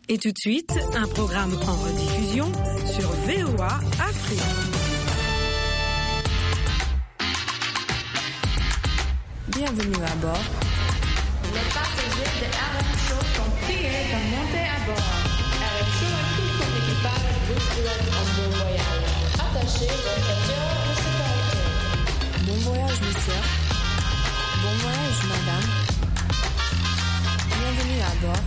Et tout de suite, un programme en rediffusion sur VOA Afrique. Bienvenue à bord. Les passagers de RM Show sont priés de monter à bord. RM Show et tout son équipage vous souhaitent un bon voyage. Attachez vos ceintures de sécurité. Bon voyage, monsieur. Bon voyage, madame. Bienvenue à bord.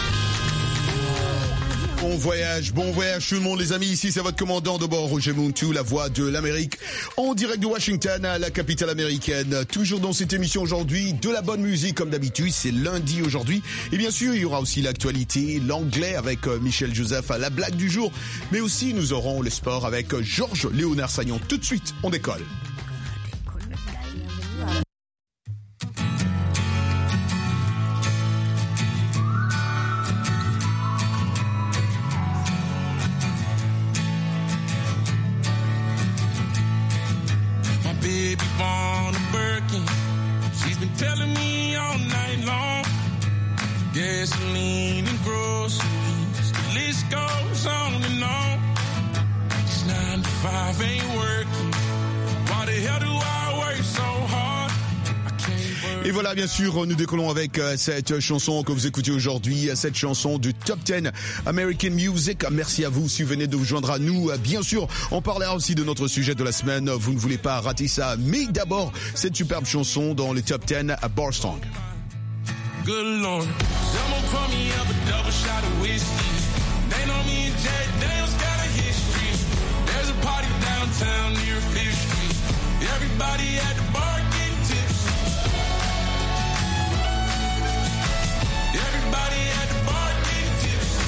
Bon voyage tout le monde les amis, ici c'est votre commandant de bord Roger Muntu, la voix de l'Amérique, en direct de Washington, la capitale américaine. Toujours dans cette émission aujourd'hui, de la bonne musique comme d'habitude, c'est lundi aujourd'hui. Et bien sûr, il y aura aussi l'actualité, l'anglais avec Michel Joseph à la blague du jour. Mais aussi nous aurons le sport avec Georges Léonard Sagnon. Tout de suite, on décolle. Gasoline and groceries, the list goes on and on. It's 9 to 5 ain't working. Why the hell do I work so hard? Et voilà, bien sûr, nous décollons avec cette chanson que vous écoutez aujourd'hui, cette chanson du Top 10 American Music. Merci à vous si vous venez de vous joindre à nous. Bien sûr, on parlera aussi de notre sujet de la semaine. Vous ne voulez pas rater ça. Mais d'abord, cette superbe chanson dans les Top 10 à Bar Song. Good Lord, someone pour me up a double shot of whiskey. They know me and Jack Daniels got a history. There's a party downtown near 5th Street. Everybody at the bar getting tipsy. Everybody at the bar getting tipsy.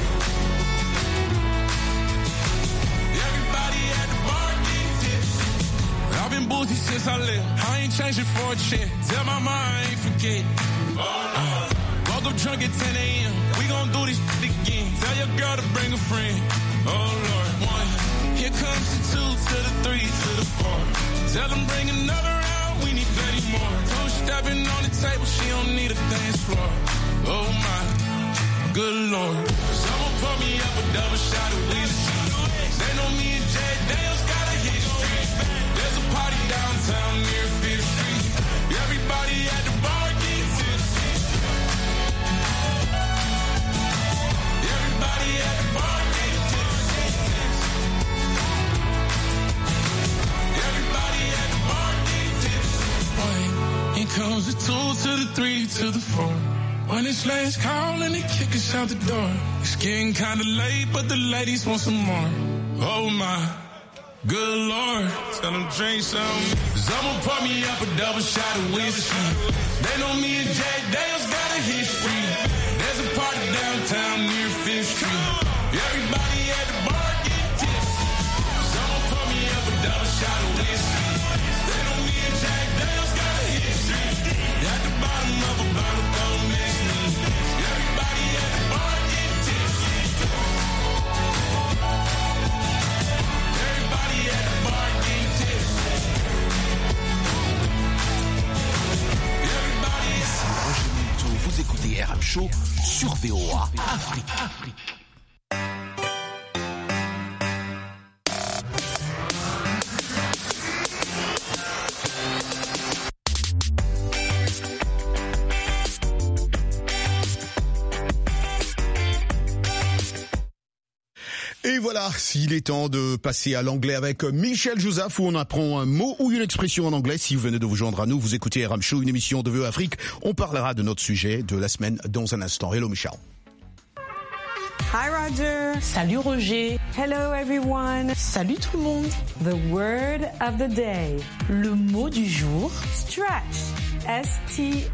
Everybody at the bar getting tipsy. I've been boozy since I left. I ain't changing for a check. Tell my mom I ain't forget. Woke up drunk at 10 a.m. We gon' do this again. Tell your girl to bring a friend. Oh Lord, 1. Here comes the 2 to the 3 to the 4. Tell them bring another round. We need plenty more. 2 stepping on the table. She don't need a dance floor. Oh my, good Lord. Someone pour me up a double shot of whiskey. They know me and Jack Daniels got a history. There's a party downtown near 5th Street. Everybody at the bar getting tipsy. Everybody at the bar getting tipsy. Everybody at the bar getting tipsy. Here comes the 2 to the 3 to the 4. When it's last call and they kick us out the door. It's getting kinda late, but the ladies want some more. Oh my, good Lord. Tell them drink some. Someone pour me up a double shot of whiskey. They know me and Jack Daniels got a history. There's a party downtown near 5th Street. Everybody at the bar getting tipsy. Someone pour me up a double shot of whiskey. They know me and Jack Daniels got a history. At the bottom of a bottle, don't miss me. Everybody at the bar getting tipsy. Everybody at the bar getting tipsy. Everybody at the bar. Roger Muntu, vous écoutez RM Show sur VOA Afrique. Et voilà, s'il est temps de passer à l'anglais avec Michel Joseph, où on apprend un mot ou une expression en anglais. Si vous venez de vous joindre à nous, vous écoutez RM Show, une émission de VOA Afrique. On parlera de notre sujet de la semaine dans un instant. Hello Michel. Hi Roger. Salut Roger. Hello everyone. Salut tout le monde. The word of the day. Le mot du jour. Stretch. S-T-R-E-C-H.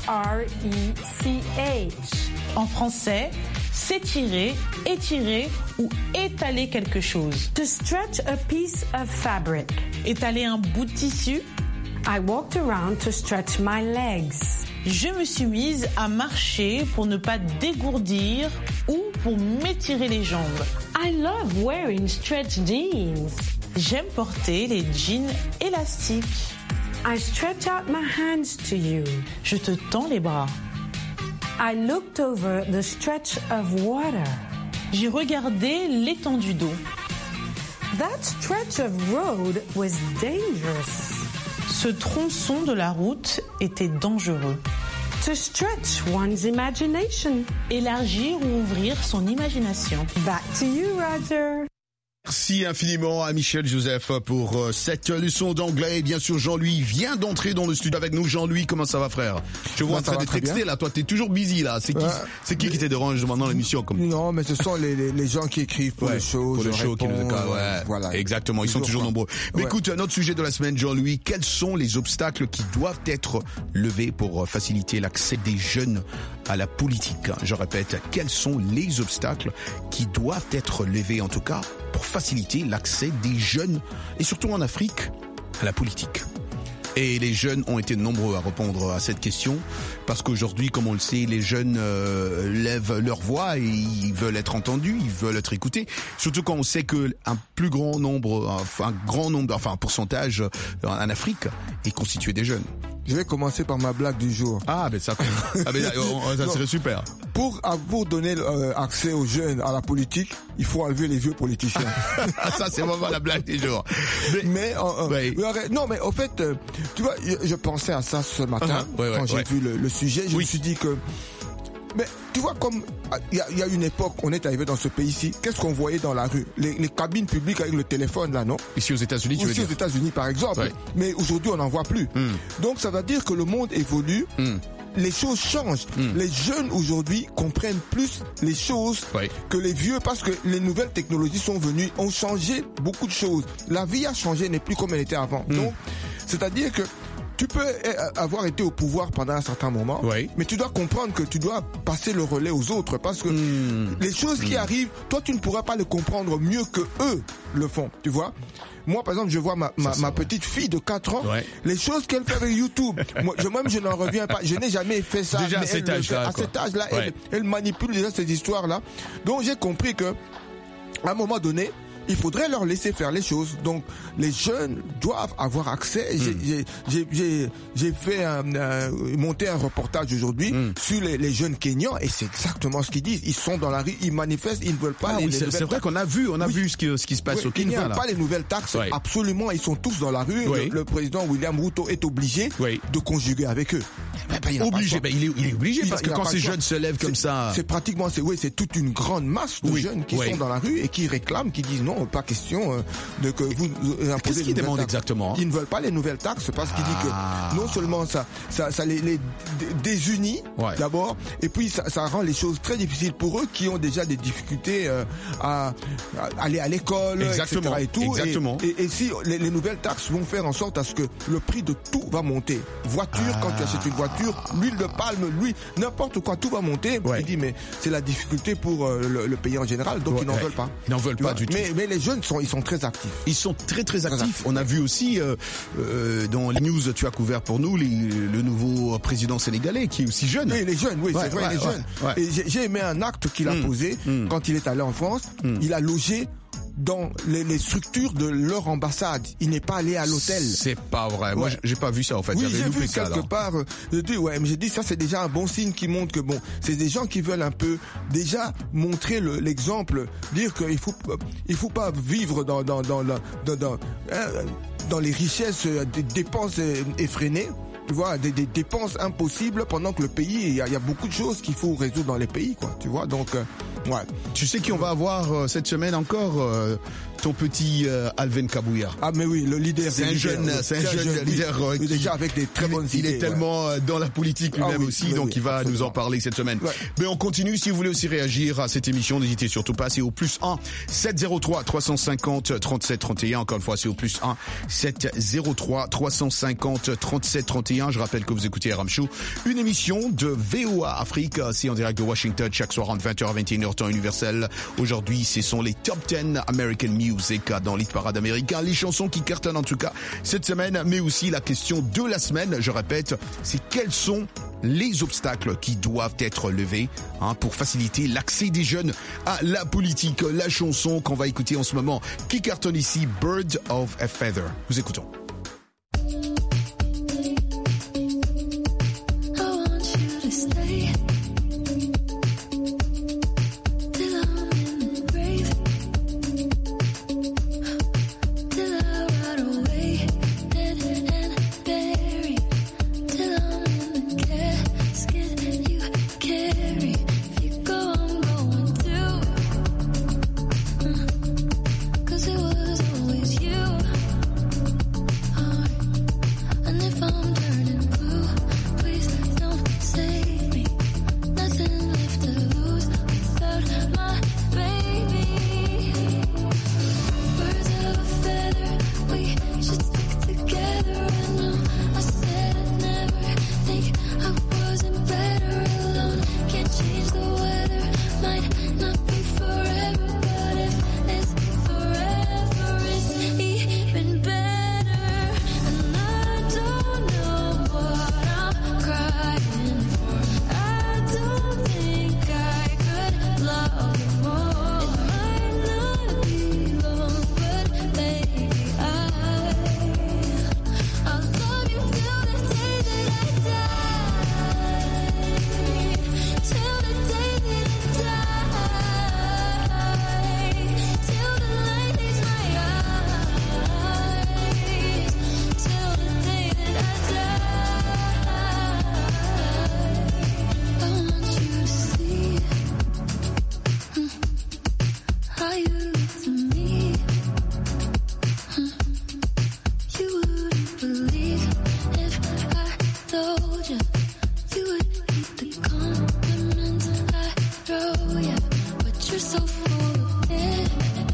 En français, s'étirer, étirer ou étaler quelque chose. To stretch a piece of fabric. Étaler un bout de tissu. I walked around to stretch my legs. Je me suis mise à marcher pour ne pas dégourdir ou pour m'étirer les jambes. I love wearing stretch jeans. J'aime porter les jeans élastiques. I stretch out my hands to you. Je te tends les bras. I looked over the stretch of water. J'ai regardé l'étendue d'eau. That stretch of road was dangerous. Ce tronçon de la route était dangereux. To stretch one's imagination. Élargir ou ouvrir son imagination. Back to you, Roger. Merci infiniment à Michel Joseph pour cette leçon d'anglais. Et bien sûr, Jean-Louis vient d'entrer dans le studio avec nous. Jean-Louis, comment ça va, frère? Je vois en train de texter, là. Toi, t'es toujours busy, là. C'est qui te dérange pendant l'émission, comme... Non, mais ce sont les gens qui écrivent pour les choses. Pour les shows qui nous voilà. Exactement. Ils sont toujours nombreux. Mais écoute, notre sujet de la semaine, Jean-Louis, quels sont les obstacles qui doivent être levés pour faciliter l'accès des jeunes à la politique? Je répète, quels sont les obstacles qui doivent être levés, en tout cas, pour faciliter l'accès des jeunes, et surtout en Afrique, à la politique? Et les jeunes ont été nombreux à répondre à cette question, parce qu'aujourd'hui, comme on le sait, les jeunes lèvent leur voix et ils veulent être entendus, ils veulent être écoutés. Surtout quand on sait que un pourcentage en Afrique est constitué des jeunes. Je vais commencer par ma blague du jour. Ça serait super. Pour donner accès aux jeunes à la politique, il faut enlever les vieux politiciens. Ça, c'est vraiment la blague du jour. Mais au fait, tu vois, je pensais à ça ce matin quand j'ai vu le sujet. Je me suis dit que, mais tu vois, comme il y a une époque, on est arrivé dans ce pays-ci, qu'est-ce qu'on voyait dans la rue? Les cabines publiques avec le téléphone, là, non? Ici aux États-Unis, tu veux dire? Ici aux États-Unis, par exemple. Ouais. Mais aujourd'hui, on n'en voit plus. Donc, ça veut dire que le monde évolue. Les choses changent. Les jeunes aujourd'hui comprennent plus les choses que les vieux, parce que les nouvelles technologies sont venues, ont changé beaucoup de choses. La vie a changé, n'est plus comme elle était avant. Donc, c'est-à-dire que tu peux avoir été au pouvoir pendant un certain moment, mais tu dois comprendre que tu dois passer le relais aux autres, parce que les choses qui arrivent, toi tu ne pourras pas les comprendre mieux que eux le font, tu vois. Moi, par exemple, je vois ma petite fille de 4 ans, les choses qu'elle fait avec YouTube. Moi-même, je n'en reviens pas. Je n'ai jamais fait ça. Déjà à cet âge-là, elle manipule déjà ces histoires-là. Donc, j'ai compris que, à un moment donné, il faudrait leur laisser faire les choses. Donc, les jeunes doivent avoir accès. J'ai fait monter un reportage aujourd'hui sur les jeunes Kenyans, et c'est exactement ce qu'ils disent. Ils sont dans la rue, ils manifestent, ils ne veulent pas les nouvelles taxes. C'est vrai qu'on a vu ce qui se passe au Kenya. Ils ne veulent pas les nouvelles taxes. Absolument, ils sont tous dans la rue. Le président William Ruto est obligé de conjuguer avec eux. Il est obligé, parce que quand ces jeunes se lèvent comme ça... C'est toute une grande masse de jeunes qui sont dans la rue et qui réclament, qui disent non, pas question de que vous imposez. Qu'est-ce qu'ils demandent exactement? Ils ne veulent pas les nouvelles taxes, parce qu'il dit que non seulement ça les désunit d'abord, et puis ça rend les choses très difficiles pour eux qui ont déjà des difficultés à aller à l'école, etc. et tout. Exactement. Et si les nouvelles taxes vont faire en sorte à ce que le prix de tout va monter. Voiture, quand tu achètes une voiture, l'huile de palme, n'importe quoi, tout va monter. Il dit mais c'est la difficulté pour le pays en général, donc ils n'en veulent pas. Ils n'en veulent pas du tout. Mais les jeunes ils sont très actifs. Ils sont très actifs. On a vu aussi dans les news, tu as couvert pour nous le nouveau président sénégalais qui est aussi jeune. Oui, les jeunes, c'est vrai, les jeunes. Et j'ai aimé un acte qu'il a posé quand il est allé en France. Il a logé dans les structures de leur ambassade. Il n'est pas allé à l'hôtel. C'est pas vrai. Moi, j'ai pas vu ça, en fait. Oui, j'ai vu quelque part. J'ai dit, ça, c'est déjà un bon signe qui montre que c'est des gens qui veulent un peu déjà montrer l'exemple, dire qu'il faut pas vivre dans les richesses, des dépenses effrénées. Tu vois, des dépenses impossibles, pendant que le pays, il y a beaucoup de choses qu'il faut résoudre dans les pays, quoi. Tu vois, donc, Tu sais qui on va avoir cette semaine encore, ton petit Alvin Kabouya. Ah, mais oui, le leader. C'est un jeune leader. Déjà avec des très bonnes idées. Il est tellement dans la politique lui-même aussi, donc il va nous en parler cette semaine. Mais on continue. Si vous voulez aussi réagir à cette émission, n'hésitez surtout pas. C'est au +1 703 350 37 31. Encore une fois, c'est au +1 703 350 37 31. Je rappelle que vous écoutez RM Show, une émission de VOA Afrique. C'est en direct de Washington chaque soir entre 20h et 21h temps universel. Aujourd'hui, ce sont les Top 10 American Music dans l'hit parade américain. Les chansons qui cartonnent en tout cas cette semaine, mais aussi la question de la semaine, je répète, c'est quels sont les obstacles qui doivent être levés pour faciliter l'accès des jeunes à la politique. La chanson qu'on va écouter en ce moment qui cartonne ici, Bird of a Feather. Nous écoutons. Till I'm in so full of it.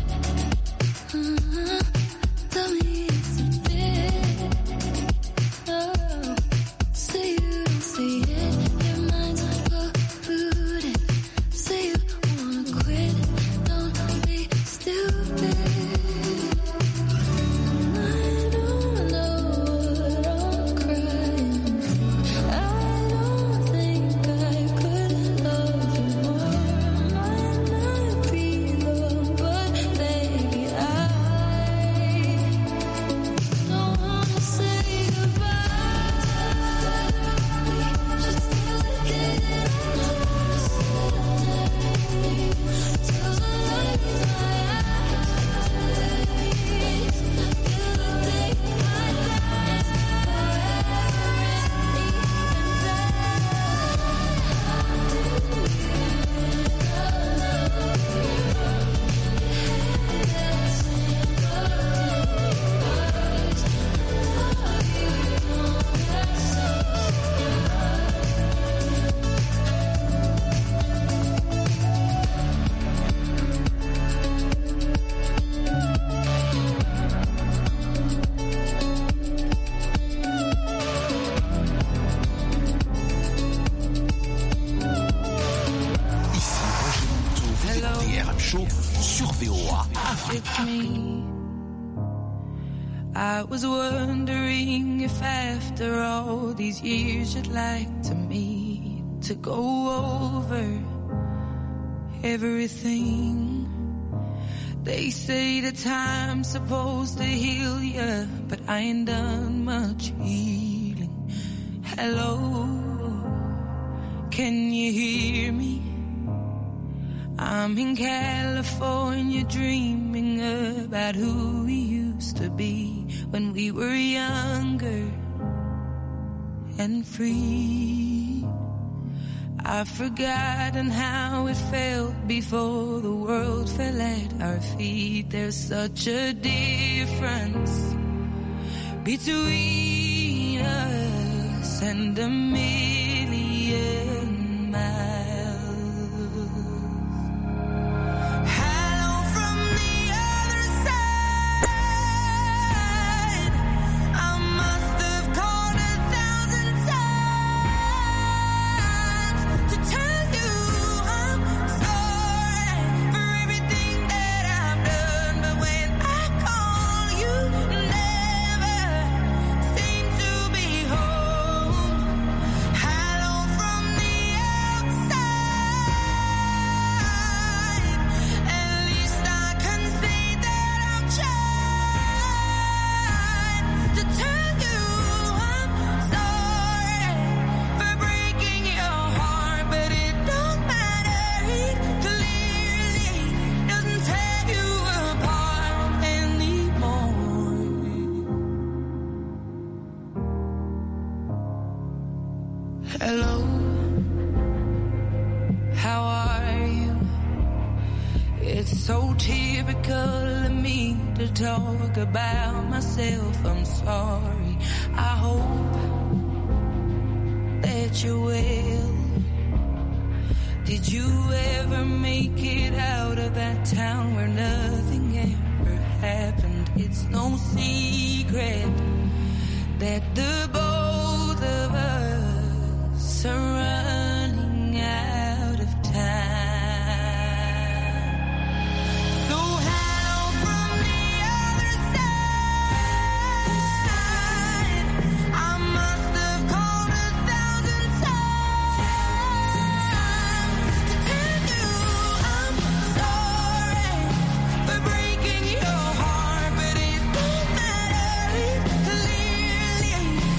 Tell me it's a bit. Oh, say you don't see it. Your mind's polluted. Say you wanna quit. Don't be stupid. I don't know what I'm crying for. I don't think I could love you more. Might not be love, but baby, I don't wanna say goodbye. We just do it again. Till the light in my eyes, till the day I die. Ici Roger Monteau, vous écoutez RM Show sur VOA. It's me. I was wondering if after all these years you'd like to meet to go over everything. They say the time's supposed to heal ya, but I ain't done much healing. Hello, can you hear me? I'm in California dreaming about who we used to be when we were younger and free. I've forgotten how it felt before the world fell at our feet. There's such a difference between us and a million miles. Hello from the other side. I must have called 1,000 times to tell you I'm sorry for everything that I've done. But when I call, you never seem to be home. Hello from the outside. At least I can say that I've tried to tell you I'm sorry for breaking your heart, but it don't matter. It clearly doesn't tear you apart anymore. Hello, how are you? It's so typical of me to talk about myself. I'm sorry. I hope that you're well. Did you ever make it out of that town where nothing ever happened? It's no secret that the both of us are running out of time. So hello from the other side. I must have called 1,000 times to tell you I'm sorry for breaking your heart, but it don't matter. It clearly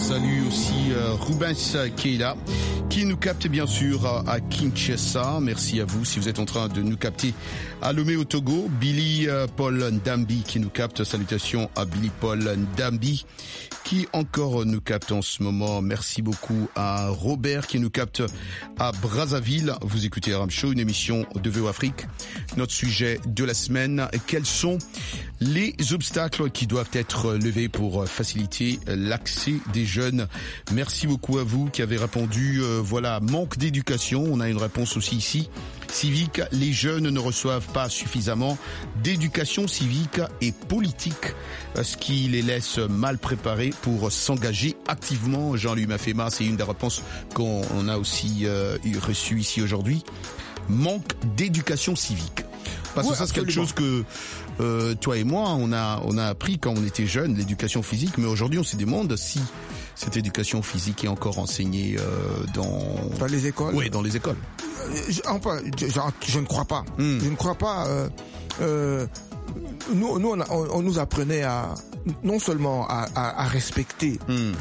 salue aussi Rubens qui est là, qui nous capte bien sûr à Kinshasa. Merci à vous si vous êtes en train de nous capter à Lomé au Togo. Billy Paul Ndambi qui nous capte. Salutations à Billy Paul Ndambi qui encore nous capte en ce moment. Merci beaucoup à Robert qui nous capte à Brazzaville. Vous écoutez Aram Show, une émission de VO Afrique. Notre sujet de la semaine, quels sont les obstacles qui doivent être levés pour faciliter l'accès des jeunes? Merci beaucoup à vous qui avez répondu. Voilà, manque d'éducation. On a une réponse aussi ici. Civique, les jeunes ne reçoivent pas suffisamment d'éducation civique et politique, ce qui les laisse mal préparés pour s'engager activement. Jean-Louis Mafema, c'est une des réponses qu'on a aussi reçues ici aujourd'hui. Manque d'éducation civique. Parce que ça, c'est quelque chose que toi et moi, on a appris quand on était jeunes, l'éducation physique, mais aujourd'hui, on se demande si cette éducation physique est encore enseignée dans les écoles. Oui, dans les écoles. Je ne crois pas. Je ne crois pas. Nous, on nous apprenait à non seulement à respecter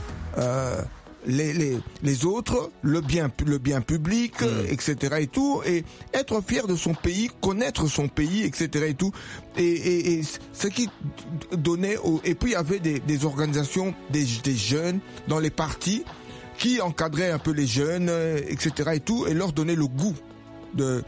les autres, le bien public, etc. et tout, et être fier de son pays, connaître son pays, etc. et tout, et ce qui donnait et puis il y avait des organisations des jeunes dans les partis qui encadraient un peu les jeunes, etc. et tout, et leur donnaient le goût de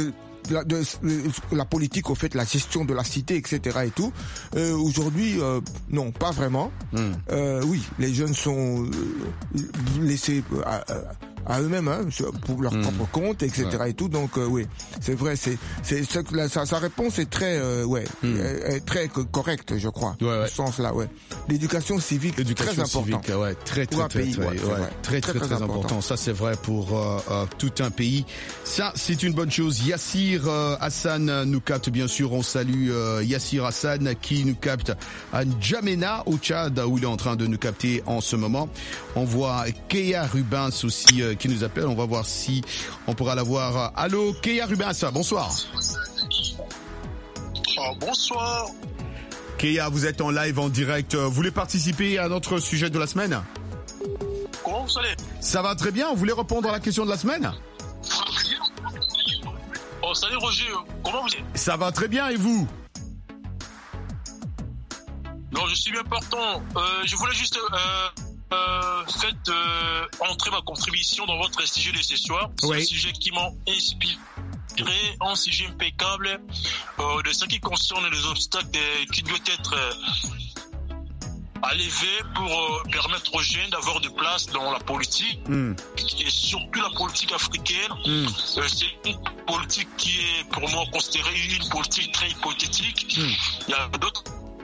la politique, au fait, la gestion de la cité, etc. et tout. Aujourd'hui, non, pas vraiment. Oui, les jeunes sont laissés à eux-mêmes, hein, pour leur propre compte, etc. et tout. Donc oui, c'est vrai, sa réponse est très est très correcte, je crois, dans ce sens-là. Ouais, l'éducation civique, très important. Civique, ouais, très important. Ça, c'est vrai pour tout un pays. Ça, c'est une bonne chose. Yassir Hassan nous capte, bien sûr. On salue Yassir Hassan qui nous capte à N'Djamena au Tchad, où il est en train de nous capter en ce moment. On voit Keya Rubens aussi qui nous appelle. On va voir si on pourra la voir. Allô, Keya Rubens, bonsoir. Bonsoir. Keya, vous êtes en live, en direct. Vous voulez participer à notre sujet de la semaine? Comment vous allez? Ça va très bien. Vous voulez répondre à la question de la semaine? Oh, salut Roger, comment vous êtes? Ça va très bien, et vous? Non, je suis bien partant. Je voulais juste entrer ma contribution dans votre sujet de ce soir. C'est un sujet qui m'a inspiré, un sujet impeccable de ce qui concerne les obstacles qui doivent être à lever pour permettre aux jeunes d'avoir de place dans la politique et surtout la politique africaine. C'est une politique qui est pour moi considérée une politique très hypothétique. Il y a d'autres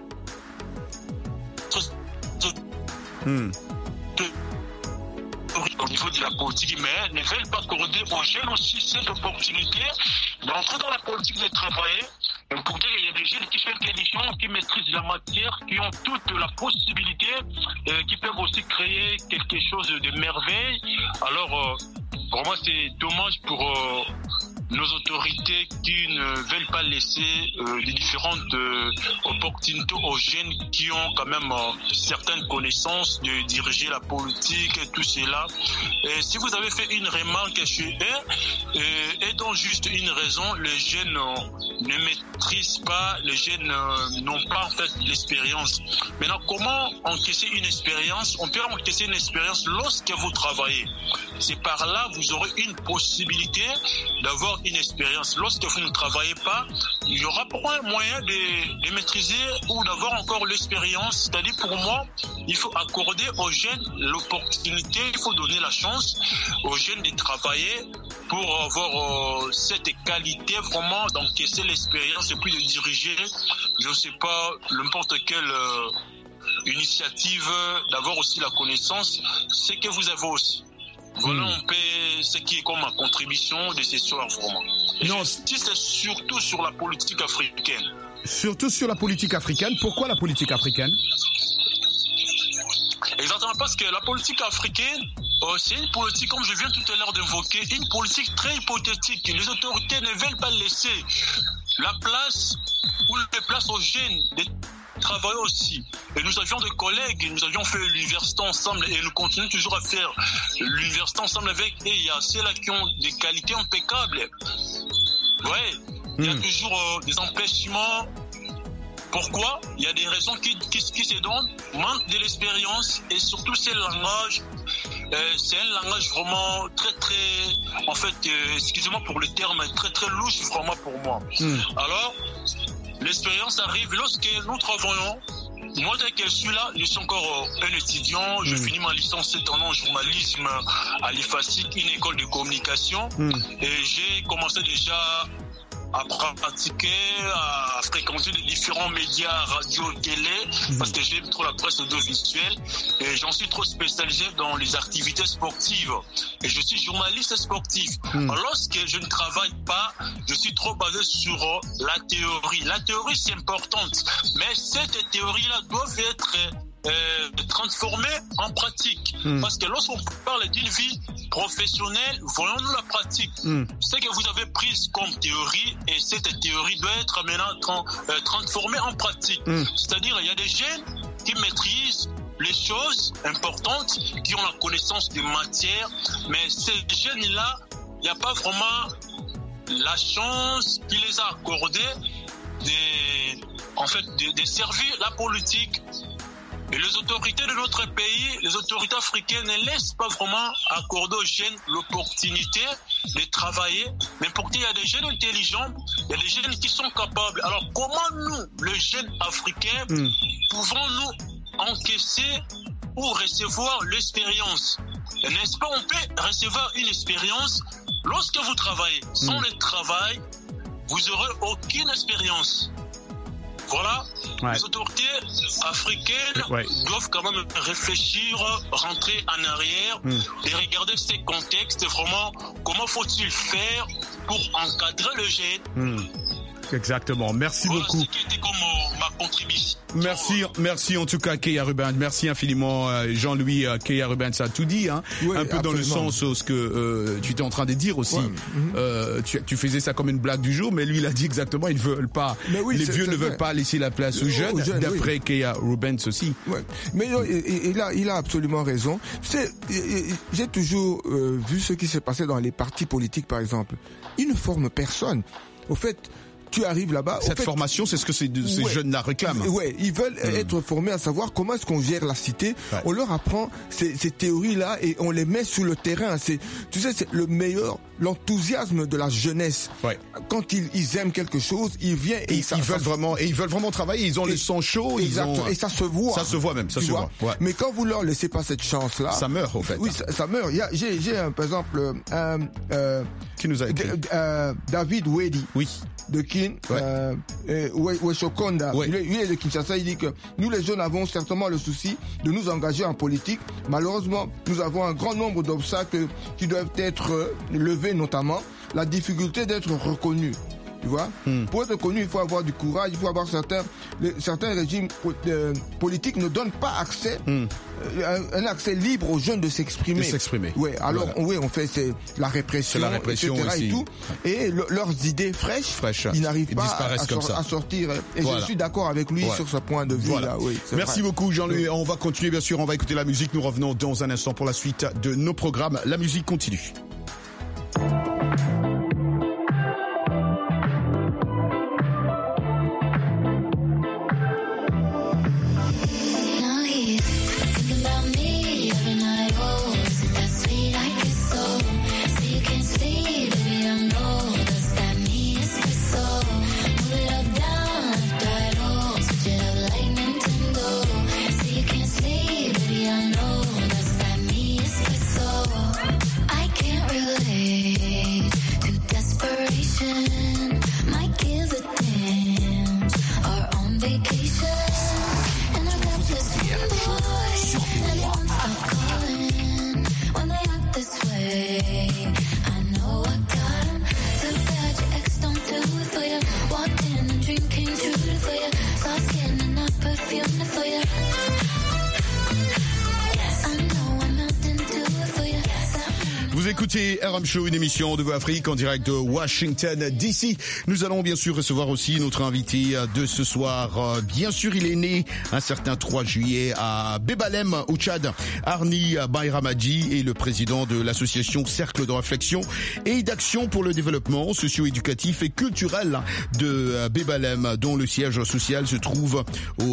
au niveau de la politique, mais ne veulent pas accorder aux jeunes aussi cette opportunité d'entrer dans la politique, de travailler. Pour dire qu'il y a des jeunes qui sont intelligents, qui maîtrisent la matière, qui ont toute la possibilité, qui peuvent aussi créer quelque chose de merveille. Alors, pour moi, c'est dommage pour nos autorités qui ne veulent pas laisser les différentes opportunités aux jeunes qui ont quand même certaines connaissances de diriger la politique et tout cela. Et si vous avez fait une remarque chez eux, et donc juste une raison, les jeunes ne maîtrisent pas, les jeunes n'ont pas en fait l'expérience. Maintenant, comment encaisser une expérience? On peut encaisser une expérience lorsque vous travaillez. C'est par là vous aurez une possibilité d'avoir une expérience. Lorsque vous ne travaillez pas, il y aura pas moyen de maîtriser ou d'avoir encore l'expérience. C'est-à-dire, pour moi, il faut accorder aux jeunes l'opportunité, il faut donner la chance aux jeunes de travailler pour avoir cette qualité vraiment d'encaisser l'expérience et puis de diriger, je ne sais pas, n'importe quelle initiative, d'avoir aussi la connaissance, c'est que vous avez aussi. Voilà un peu ce qui est comme ma contribution de ces soirs, vraiment. Non, c'est surtout sur la politique africaine. Surtout sur la politique africaine. Pourquoi la politique africaine? Exactement, parce que la politique africaine, c'est une politique, comme je viens tout à l'heure d'évoquer, une politique très hypothétique. Les autorités ne veulent pas laisser la place ou les places aux jeunes de travaillé aussi. Et nous avions des collègues, nous avions fait l'université ensemble et nous continuons toujours à faire l'université ensemble avec EIA. C'est là qui ont des qualités impeccables. Ouais, il y a toujours des empêchements. Pourquoi? Il y a des raisons qui se donnent, manque de l'expérience et surtout c'est le langage. C'est un langage vraiment très, en fait, excusez-moi pour le terme, très louche vraiment pour moi. Alors, l'expérience arrive lorsque nous travaillons. Moi, dès que je suis là, je suis encore un étudiant. Je finis ma licence cette année en journalisme à l'IFASIC, une école de communication. Et j'ai commencé déjà à pratiquer, à fréquenter les différents médias, radio, télé, parce que j'aime trop la presse audiovisuelle et j'en suis trop spécialisé dans les activités sportives. Et je suis journaliste sportif. Alors, lorsque je ne travaille pas, je suis trop basé sur la théorie. La théorie, c'est importante, mais cette théorie-là doit être transformée en pratique. Parce que lorsqu'on parle d'une vie professionnelle, voyons-nous la pratique. Ce que vous avez pris comme théorie, et cette théorie doit être maintenant transformée en pratique. C'est-à-dire, il y a des jeunes qui maîtrisent les choses importantes, qui ont la connaissance des matières, mais ces jeunes-là, il n'y a pas vraiment la chance qui les a accordé de servir la politique. Et les autorités de notre pays, les autorités africaines ne laissent pas vraiment accorder aux jeunes l'opportunité de travailler. Mais pourtant, il y a des jeunes intelligents, il y a des jeunes qui sont capables. Alors, comment nous, les jeunes africains, pouvons-nous encaisser ou recevoir l'expérience? N'est-ce pas, on peut recevoir une expérience lorsque vous travaillez. Sans le travail, vous n'aurez aucune expérience. Voilà, les autorités africaines doivent quand même réfléchir, rentrer en arrière et regarder ces contextes, vraiment, comment faut-il faire pour encadrer le jeune. Exactement, merci beaucoup. C'était comme ma contribution. Merci en tout cas Keya Rubin, merci infiniment Jean-Louis. Keya Rubin, ça a tout dit, hein, un peu absolument. Dans le sens où ce que tu étais en train de dire aussi. Tu faisais ça comme une blague du jour, mais lui il a dit exactement, ils veulent pas, les vieux ne veulent pas laisser la place aux jeunes, d'après Keya Rubin aussi. Mais il a absolument raison. J'ai toujours vu ce qui s'est passé dans les partis politiques par exemple. Ils ne forment personne. Au fait, tu arrives là-bas. Cette formation, c'est ce que ces jeunes-là réclament. Ouais, ils veulent être formés à savoir comment est-ce qu'on gère la cité. On leur apprend ces théories-là et on les met sur le terrain. Tu sais, c'est le meilleur, l'enthousiasme de la jeunesse. Quand ils aiment quelque chose, ils viennent et ils veulent vraiment travailler. Ils ont le sang chaud. Et ça se voit. Ça se voit même. Ça se voit. Mais quand vous leur laissez pas cette chance-là, ça meurt en fait. Oui, ça meurt. J'ai par exemple qui nous a écrit David Wedi. Oui. De Kin, Weshokonda, il est de Kinshasa, il dit que nous les jeunes avons certainement le souci de nous engager en politique. Malheureusement, nous avons un grand nombre d'obstacles qui doivent être levés, notamment la difficulté d'être reconnu. Tu vois, pour être connu, il faut avoir du courage, il faut avoir certains régimes politiques ne donnent pas accès, un accès libre aux jeunes de s'exprimer. Ouais, alors on fait la répression, etc. Aussi. Et tout, et leurs idées fraîches, ils n'arrivent pas à sortir. Et je suis d'accord avec lui sur ce point de vue là. Oui, merci beaucoup Jean-Louis. On va continuer bien sûr, on va écouter la musique. Nous revenons dans un instant pour la suite de nos programmes. La musique continue. I can't Vous écoutez RM Show, une émission de Voix Afrique en direct de Washington DC. Nous allons bien sûr recevoir aussi notre invité de ce soir. Bien sûr, il est né un certain 3 juillet à Bebalem au Tchad. Arni Bayramadji est le président de l'association Cercle de réflexion et d'action pour le développement socio-éducatif et culturel de Bebalem, dont le siège social se trouve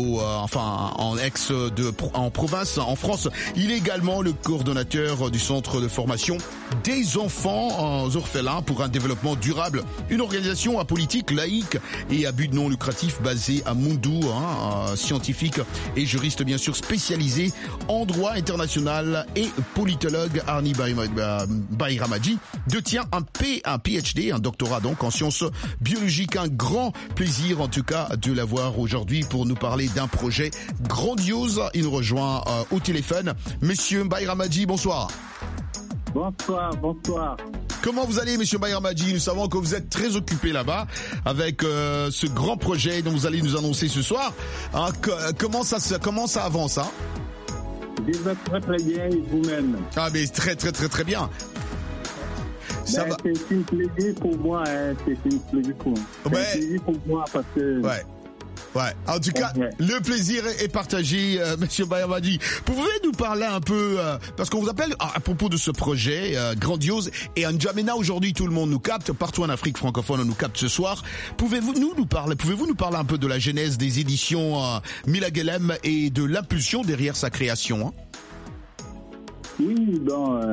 en province, en France. Il est également le coordonnateur du centre de formation des enfants orphelins pour un développement durable, une organisation apolitique, laïque et à but non lucratif basée à Moundou, scientifique et juriste bien sûr spécialisé en droit international et politologue. Arni Bayramadji détient un PhD, un doctorat donc en sciences biologiques. Un grand plaisir en tout cas de l'avoir aujourd'hui pour nous parler d'un projet grandiose. Il nous rejoint au téléphone. Monsieur Bayramadji, bonsoir. Bonsoir. Comment vous allez, monsieur Bayramadji? Nous savons que vous êtes très occupé là-bas avec ce grand projet dont vous allez nous annoncer ce soir. Comment ça avance, hein? Je vais très bien, et vous-même? Ah, mais très bien. Ça va. C'est une plaisir pour moi, c'est une plaisir pour moi. C'est un plaisir pour moi parce que... Ouais. En tout cas, le plaisir est partagé, monsieur Bayramadji. Pouvez-vous nous parler un peu, parce qu'on vous appelle à propos de ce projet grandiose, et en N'Djamena aujourd'hui tout le monde nous capte, partout en Afrique francophone on nous capte ce soir. Pouvez-vous nous parler un peu de la genèse des éditions Milagelem et de l'impulsion derrière sa création, hein? Oui,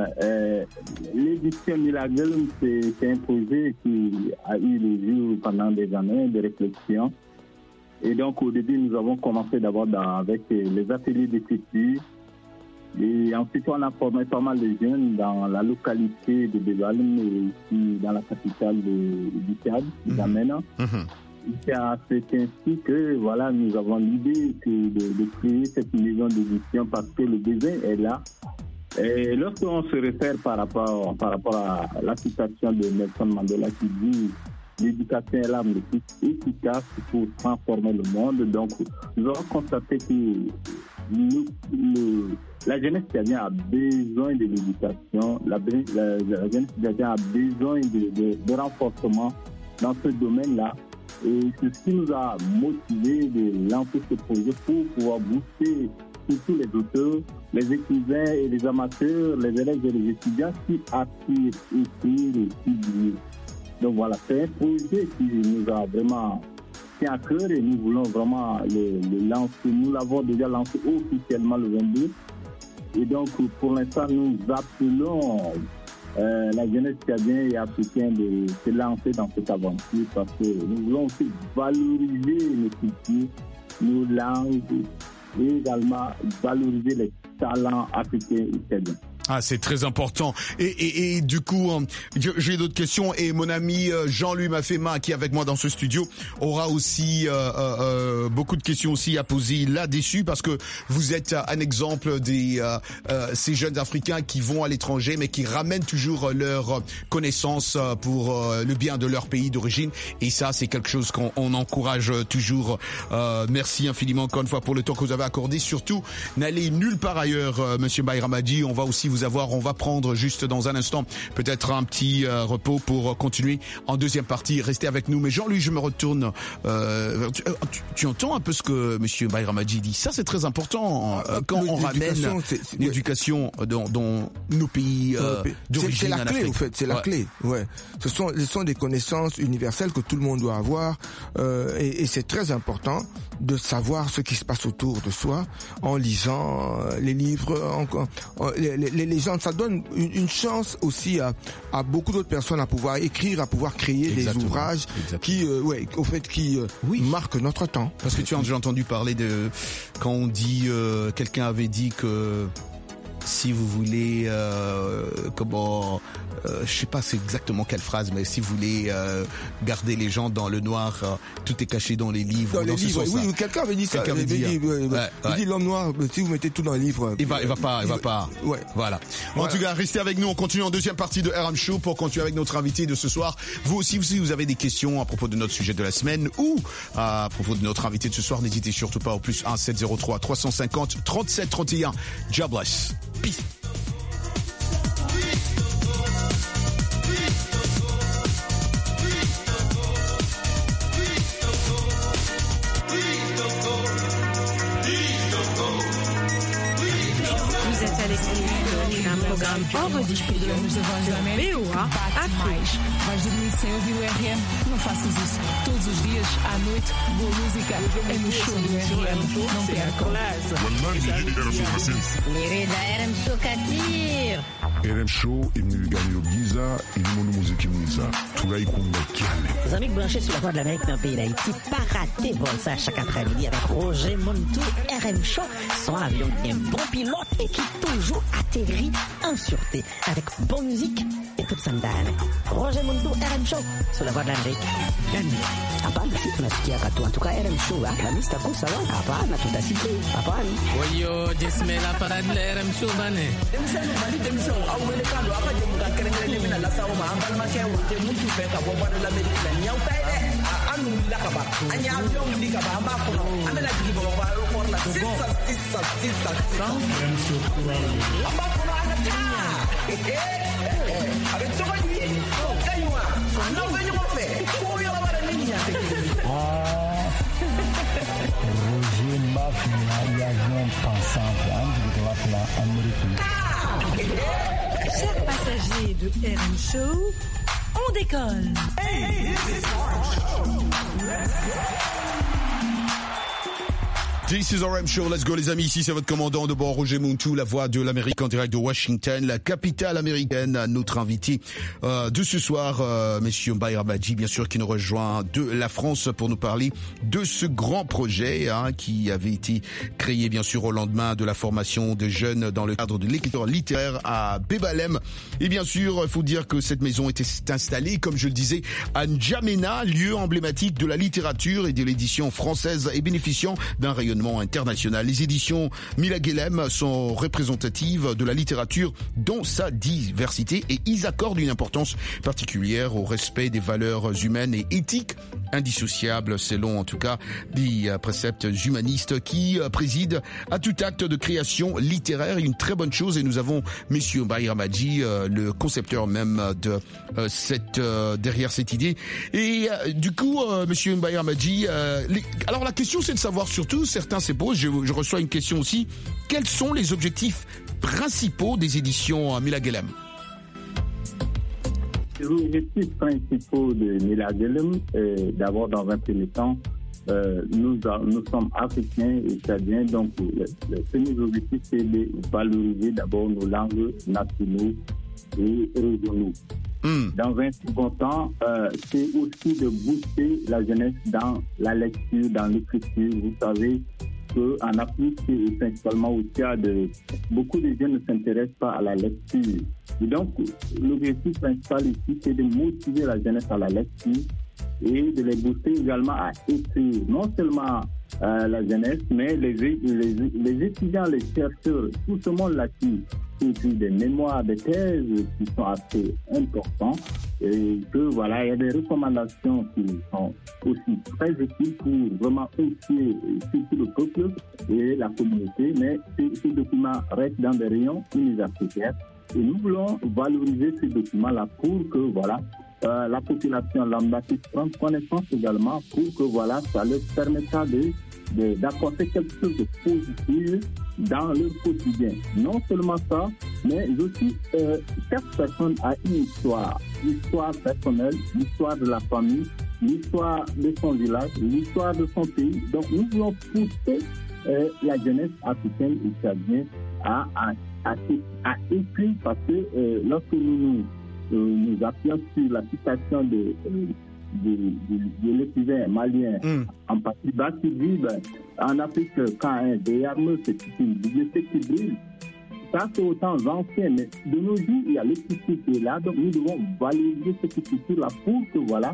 l'édition Milagelem, c'est un projet qui a eu les yeux pendant des années de réflexion. Et donc, au début, nous avons commencé d'abord avec les ateliers d'écriture. Et ensuite, on a formé pas mal de jeunes dans la localité de Bebalem et aussi dans la capitale du Tchad, N'Djamena. C'est ainsi que, nous avons l'idée de créer cette maison d'édition parce que le besoin est là. Et lorsqu'on se réfère par rapport à la citation de Nelson Mandela qui dit l'éducation est l'arme le plus efficace pour transformer le monde. Donc, nous avons constaté que la jeunesse tchadienne a besoin de l'éducation. La jeunesse tchadienne a besoin de renforcement dans ce domaine-là. Et c'est ce qui nous a motivé de lancer ce projet pour pouvoir booster surtout les auteurs, les écrivains et les amateurs, les élèves et les étudiants qui aspirent écrire et publier. Donc voilà, c'est un projet qui nous a vraiment tient à cœur et nous voulons vraiment le lancer. Nous l'avons déjà lancé officiellement le 22. Et donc pour l'instant, nous appelons la jeunesse tchadienne et africaine de se lancer dans cette aventure parce que nous voulons aussi valoriser nos cultures, nos langues et également valoriser les talents africains et tchadiens. Ah, c'est très important. Et du coup, j'ai d'autres questions. Et mon ami Jean-Louis Mafema, qui est avec moi dans ce studio, aura aussi beaucoup de questions aussi à poser là-dessus, parce que vous êtes un exemple des ces jeunes Africains qui vont à l'étranger, mais qui ramènent toujours leurs connaissances pour le bien de leur pays d'origine. Et ça, c'est quelque chose qu'on encourage toujours. Merci infiniment encore une fois pour le temps que vous avez accordé. Surtout, n'allez nulle part ailleurs, monsieur Bayramadji. On va aussi vous avoir, on va prendre juste dans un instant peut-être un petit repos pour continuer en deuxième partie. Restez avec nous. Mais Jean-Louis, je me retourne. Tu entends un peu ce que monsieur Bayramadji dit? Ça, c'est très important quand on ramène l'éducation dans nos pays d'origine. C'est la clé, Afrique. en fait. C'est la clé. Ouais. Ce sont des connaissances universelles que tout le monde doit avoir. Et c'est très important de savoir ce qui se passe autour de soi en lisant les livres, les légendes. Ça donne une chance aussi à beaucoup d'autres personnes à pouvoir écrire, à pouvoir créer des ouvrages qui marquent notre temps. Parce que tu as déjà entendu parler de quand on dit quelqu'un avait dit que si vous voulez je sais pas c'est exactement quelle phrase, mais si vous voulez garder les gens dans le noir, tout est caché dans les livres. Dans les livres, oui, quelqu'un avait dit ça. Il dit l'homme noir, si vous mettez tout dans le livre, il va pas. Ouais. Voilà. En tout cas, restez avec nous. On continue en deuxième partie de RM Show pour continuer avec notre invité de ce soir. Vous aussi, si vous avez des questions à propos de notre sujet de la semaine ou à propos de notre invité de ce soir, n'hésitez surtout pas au plus 1 703 350 37 31. Jobless. Peace. un programme en rediffusion sur VOA Afrique. Vais dormir sem ouvir o RM? Não faças isso. Todos os dias, à noite, boa música é no show do RM. Não percam. Mirida RM Show Katir. RM Show imniganyiro byiza irimo n'umuziki mwiza turayikunda cyane. Les amis branchés sur la voie de l'Amérique dans le pays d'Haïti, pas rater vol ça chaque après-midi avec Roger Montou. RM Show, son avion qui est un bon pilote et qui toujours atterrit en sûreté avec bonne musique et toute sandale. Roger Montou, RM Show sur la voie de l'Amérique. Hapana, sisi tunasikia katu. En tout cas, RM Show, Alhamisi takuwa sawa. Hapana, tutasikia. Hapana. Oyo, Jesmela parade la RM Show bane. Emisano mali demisano awele kando akaje mukakerengere mina la sawo ma ambal ma ke wote mutu fe ka boba de l'Amérique la nyaw tay de anu la ka ba anya avion li ka ba ma ko amela jigi bo ba ko la sisa RM Show amba ko na ta avec toi lui kaywa na venyo mo fe ko yo la bara ni ya Roger Mafia y avion pensante de la américaine. Chers passagers de RM Show, on décolle. This is RM Show, let's go les amis, ici c'est votre commandant de bord Roger Montou, la voix de l'Amérique en direct de Washington, la capitale américaine, notre invité de ce soir, Monsieur Mbaye Rabadji, bien sûr, qui nous rejoint de la France pour nous parler de ce grand projet qui avait été créé bien sûr au lendemain de la formation de jeunes dans le cadre de l'écriture littéraire à Bebalem. Et bien sûr, il faut dire que cette maison était installée, comme je le disais, à N'Djamena, lieu emblématique de la littérature et de l'édition française et bénéficiant d'un rayonnement international. Les éditions Milaguelem sont représentatives de la littérature dans sa diversité et ils accordent une importance particulière au respect des valeurs humaines et éthiques indissociables selon en tout cas des préceptes humanistes qui président à tout acte de création littéraire. Une très bonne chose et nous avons Monsieur Mbaye Rabadji, le concepteur même de derrière cette idée. Et du coup, Monsieur Mbaye Rabadji, alors la question c'est de savoir surtout, certains se posent, je reçois une question aussi, quels sont les objectifs principaux des éditions Milaguelem? Les objectifs principaux de Milaguelem, d'abord dans un premier temps, nous sommes africains et tchadiens, donc le premier objectif c'est de valoriser d'abord nos langues nationales et régionaux. Dans un second temps, c'est aussi de booster la jeunesse dans la lecture, dans l'écriture. Vous savez qu'en Afrique et principalement au Tchad, beaucoup de jeunes ne s'intéressent pas à la lecture. Et donc, l'objectif principal ici, c'est de motiver la jeunesse à la lecture et de les booster également à écrire. Non seulement la jeunesse, mais les étudiants, les chercheurs, tout ce monde-là qui écrit des mémoires, des thèses qui sont assez importants et que voilà, il y a des recommandations qui sont aussi très utiles pour vraiment outiller surtout le peuple et la communauté, mais ces documents restent dans des rayons universitaires et nous voulons valoriser ces documents-là pour que voilà, la population lambda puisse prendre connaissance également pour que voilà, ça leur permettra d'apporter quelque chose de positif dans leur quotidien. Non seulement ça, mais aussi chaque personne a une histoire personnelle, l'histoire de la famille, l'histoire de son village, l'histoire de son pays. Donc nous voulons pousser la jeunesse africaine et tchadienne à écrire parce que lorsque nous appuyons sur la citation de l'écrivain malien en partie bas qui dit en Afrique quand un déarmeux c'est une bibliothèque qui brille. Ça c'est autant ancien, mais de nos jours il y a l'écriture qui est là, donc nous devons valoriser cette écriture là pour que voilà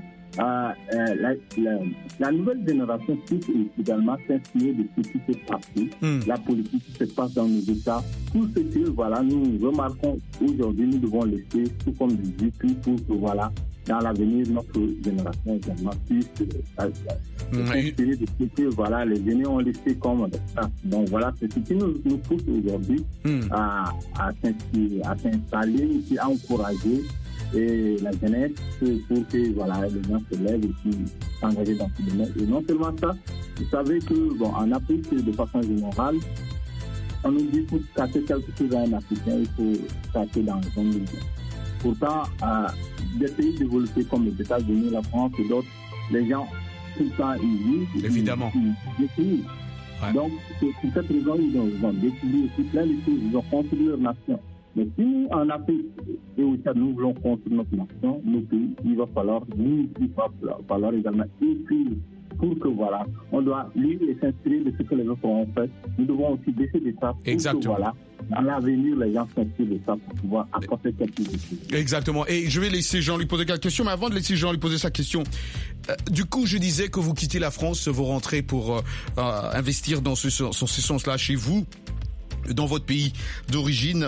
la nouvelle génération puisse également s'inspirer de ce qui se passe, la politique qui se passe dans nos États, tout ce que voilà nous remarquons aujourd'hui, nous devons laisser tout comme des écrits pour que voilà dans l'avenir notre génération également puisse s'inspirer de ce que voilà les aînés ont laissé comme ça. Donc voilà, c'est ce qui nous pousse aujourd'hui à s'inspirer, à s'installer et à encourager et la jeunesse pour que voilà, les gens se lèvent et puis s'engager dans ce domaine. Et non seulement ça, vous savez que en Afrique, de façon générale, on nous dit pour casser quelque chose à un Africain, il faut casser dans un million. Pourtant, des pays développés comme les États-Unis, la France et d'autres, les gens, tout le temps, ils vivent. Évidemment. Ouais. Donc, pour cette raison, ils ont décidé aussi plein de choses. Ils ont construit leur nation. Mais si nous, en Afrique et au Tchad, nous voulons construire notre nation, nos pays, il va falloir également écrire pour que, voilà, on doit lire et s'inspirer de ce que les autres ont fait. Nous devons aussi baisser des taxes pour que, voilà, dans l'avenir, les gens s'inspirent de ça pour pouvoir apporter quelque chose. Exactement. Et je vais laisser Jean lui poser quelques questions, mais avant de laisser Jean lui poser sa question, du coup, je disais que vous quittez la France, vous rentrez pour investir dans ce sens-là chez vous, dans votre pays d'origine.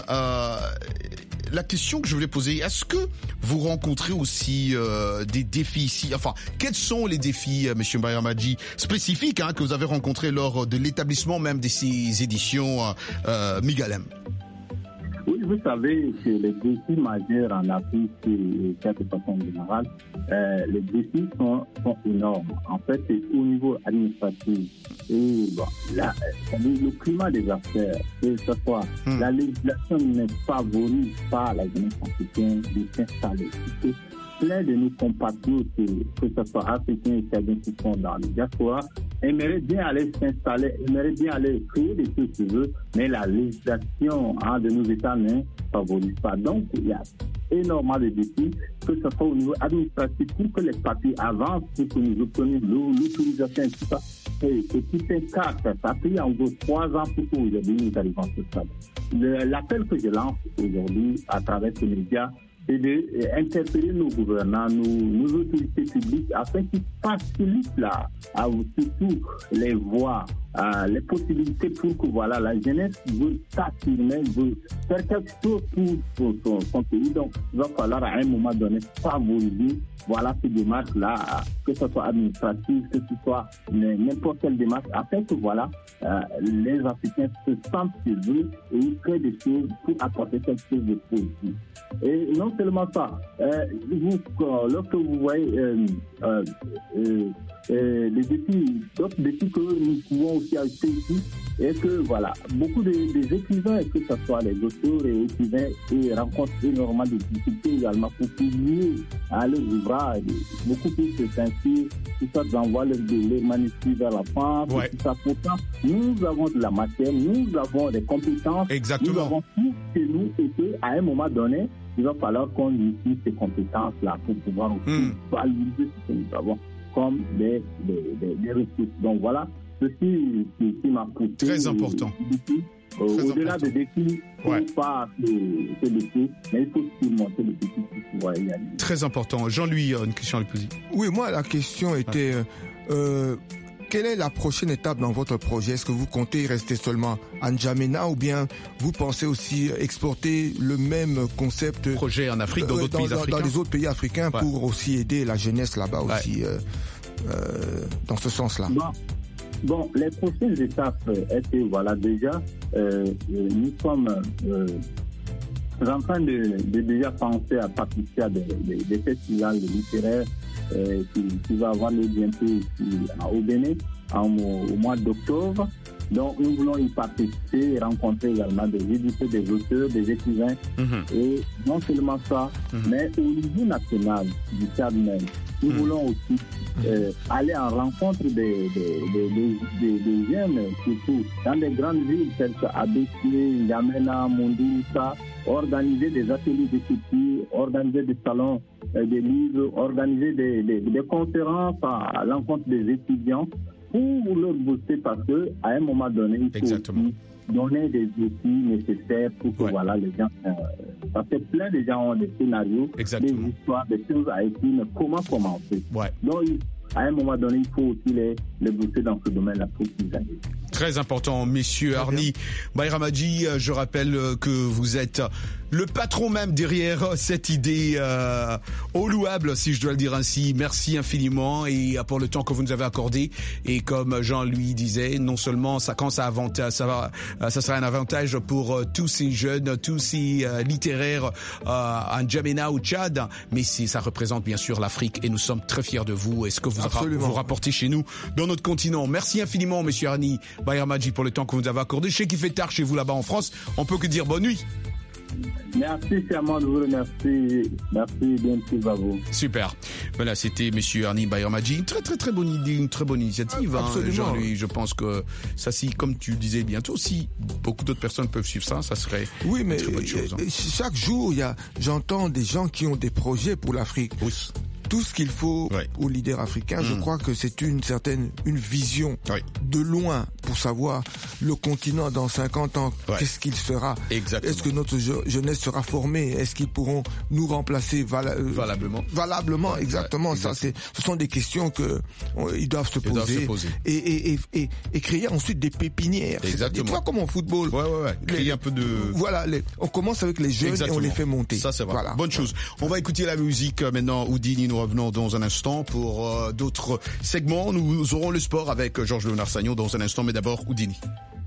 La question que je voulais poser, est-ce que vous rencontrez aussi des défis ici? Enfin, quels sont les défis, Monsieur Bayramadji, spécifiques que vous avez rencontrés lors de l'établissement même de ces éditions Migalem? Oui, vous savez que les défis majeurs en Afrique, de façon générale, les défis sont énormes. En fait, c'est au niveau administratif. Et bon, le climat des affaires, que ce soit la législation ne favorise pas la jeunesse africaine de s'installer. Plein de nos compatriotes, que ce soit africains et tchadiens qui sont dans les diaspora, aimeraient bien aller s'installer, aimeraient bien aller créer des choses chez eux, mais la législation de nos États ne favorise pas. Donc, il y a énormément de défis, que ce soit au niveau administratif, pour que les papiers avancent, pour que nous obtenions l'autorisation et tout ça. Et tout ces cas, ça a pris en gros 3 ans pour qu'aujourd'hui nous arrivons à ce stade. L'appel que je lance aujourd'hui à travers ces médias, c'est d'interpeller nos gouvernants, nos autorités publiques, afin qu'ils facilitent surtout les voies, les possibilités pour que voilà, la jeunesse veut s'affirmer, veut faire quelque chose pour son pays. Donc, il va falloir à un moment donné favoriser ces démarches-là, que ce soit administratif, que ce soit n'importe quelle démarche, afin que les Africains se sentent chez eux et ils créent des choses pour apporter quelque chose de positif. Et non seulement ça, lorsque vous voyez les défis, d'autres défis que nous pouvons aussi ajouter ici, et que beaucoup des écrivains, que ce soit les auteurs et écrivains, rencontrent énormément de difficultés également pour publier leurs ouvrages, beaucoup plus de s'inspirer, tout ça d'envoyer les manuscrits vers la France, tout ça. Pourtant, nous avons de la matière, nous avons des compétences, nous avons tout chez nous, et qu'à un moment donné, il va falloir qu'on utilise ces compétences-là pour pouvoir aussi valoriser ce que nous avons comme des ressources. Donc voilà, ceci qui m'a poussé. Très important. Au-delà des défis, il ne faut pas se laisser, mais il faut surmonter les défis pour pouvoir y aller. Très important. Jean-Louis, une question à lui poser. Oui, moi, la question était... quelle est la prochaine étape dans votre projet? Est-ce que vous comptez rester seulement à N'Djamena ou bien vous pensez aussi exporter le même concept projet en Afrique, dans d'autres pays africains? Dans les autres pays africains pour aussi aider la jeunesse là-bas aussi dans ce sens-là. Bon, les prochaines étapes étaient déjà nous sommes en train de déjà penser à participer à des festivals littéraires qui va avoir lieu bientôt ici au Bénin au mois d'octobre. Donc nous voulons y participer et rencontrer également des éditeurs, des auteurs, des écrivains. Et non seulement ça, mais au niveau national du Tchad même, nous voulons aussi aller en rencontre des jeunes, surtout dans des grandes villes telles que Abéché, N'Djamena, Mondoussa, organiser des ateliers d'écriture, organiser des salons des livres, organiser des conférences à l'encontre des étudiants pour leur booster, parce qu'à un moment donné, il faut aussi donner des outils nécessaires pour que les gens... parce que plein de gens ont des scénarios, des histoires, des choses à écrire, mais comment commencer? Donc, à un moment donné, il faut aussi les booster dans ce domaine-là pour qu'ils aillent. Très important, messieurs. Arni Bayramadji, je rappelle que vous êtes le patron même derrière cette idée louable, si je dois le dire ainsi. Merci infiniment et pour le temps que vous nous avez accordé. Et comme Jean-Louis disait, non seulement ça sera un avantage pour tous ces jeunes, tous ces littéraires en N'Djamena ou Tchad, mais ça représente bien sûr l'Afrique et nous sommes très fiers de vous et ce que vous vous rapporter chez nous, dans notre continent. Merci infiniment, monsieur Arni Bayramdji, pour le temps que vous nous avez accordé. Je sais qu'il fait tard chez vous là-bas en France. On peut que dire bonne nuit. Merci, c'est à moi de vous remercier. Merci, bien sûr à vous. Super. Voilà, c'était monsieur Arni Bayramdji. Une très bonne idée, une très bonne initiative. Absolument. Jean-Louis, je pense que ça, si, comme tu disais bientôt, si beaucoup d'autres personnes peuvent suivre ça serait une très bonne chose. Chaque jour, j'entends des gens qui ont des projets pour l'Afrique. Oui. Tout ce qu'il faut aux leaders africains, je crois que c'est une vision de loin pour savoir le continent dans 50 ans, qu'est-ce qu'il sera. Exactement. Est-ce que notre jeunesse sera formée? Est-ce qu'ils pourront nous remplacer valablement, exactement. Ça, ce sont des questions que ils doivent se poser. Et créer ensuite des pépinières. Exactement. Tu vois, comme en football. Créer un peu de... Voilà, on commence avec les jeunes et on les fait monter. Ça, c'est vrai. Voilà. Bonne chose. On va écouter la musique maintenant. Houdini, nous revenons dans un instant pour d'autres segments. Nous aurons le sport avec Georges Léonard Sagnon dans un instant, mais d'abord Houdini.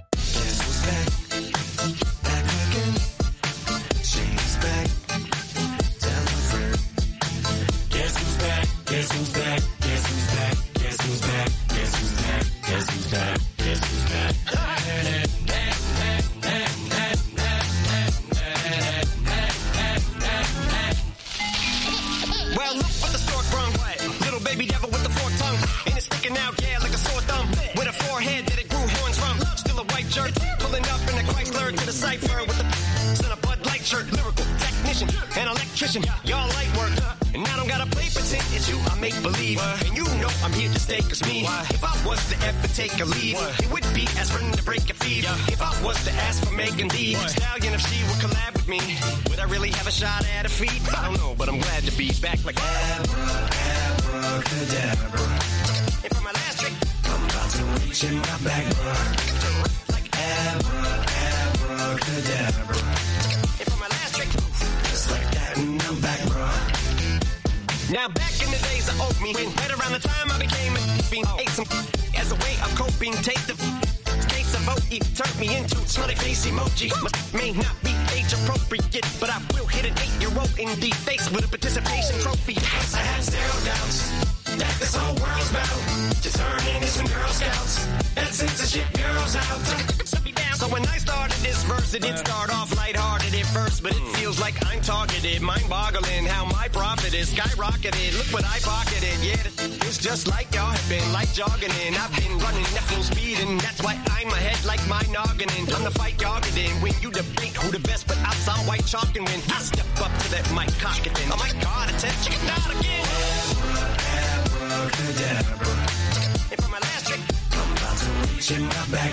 Y'all light work, and I don't gotta play pretend it's you. I make believe, and you know I'm here to stay. Cause me, if I was to ever take a leave, it would be aspirin to break a fever. If I was to ask for Megan Thee Stallion, if she would collab with me, would I really have a shot at a feat? I don't know, but I'm glad to be back like abracadabra. And for my last trick, I'm about to reach in my bag, like abracadabra. And for my last trick, just like that, and I'm back, bro. Now back in the days of oat meat, right around the time I became a fiend, ate some as a way of coping. Take the case of OE, turned me into smiley face emoji. May not be age appropriate, but I will hit an 8-year-old in the face with a participation trophy. Yes, I have zero doubts that this whole world's bound to turn into some Girl Scouts and censorship girls out. So when I started this verse, it did start off lighthearted at first, but it feels like I'm targeted. Mind-boggling how my profit is skyrocketed. Look what I pocketed, yeah, it's just like y'all have been, like jogging in. I've been running at full speed, and that's why I'm ahead like my noggin. I'm the fight y'all get in. When you debate who the best, but I'm some white chalk, and when I step up to that mic, cock it in. Oh my God, attention, chicken out again. Abracadabra. And for my last trick, I'm about to reach in my bag,